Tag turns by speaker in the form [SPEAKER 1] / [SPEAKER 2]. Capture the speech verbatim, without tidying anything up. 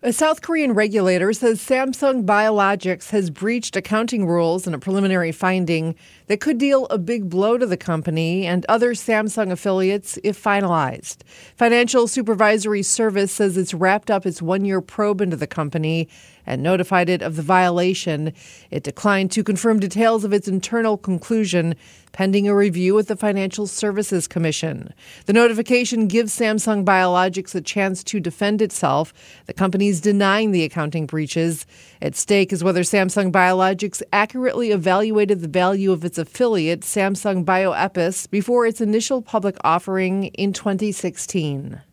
[SPEAKER 1] A South Korean regulator says Samsung Biologics has breached accounting rules in a preliminary finding that could deal a big blow to the company and other Samsung affiliates if finalized. Financial Supervisory Service says it's wrapped up its one-year probe into the company and notified it of the violation. It declined to confirm details of its internal conclusion, pending a review with the Financial Services Commission. The notification gives Samsung Biologics a chance to defend itself. The company is denying the accounting breaches. At stake is whether Samsung Biologics accurately evaluated the value of its affiliate, Samsung Bioepis, before its initial public offering in twenty sixteen.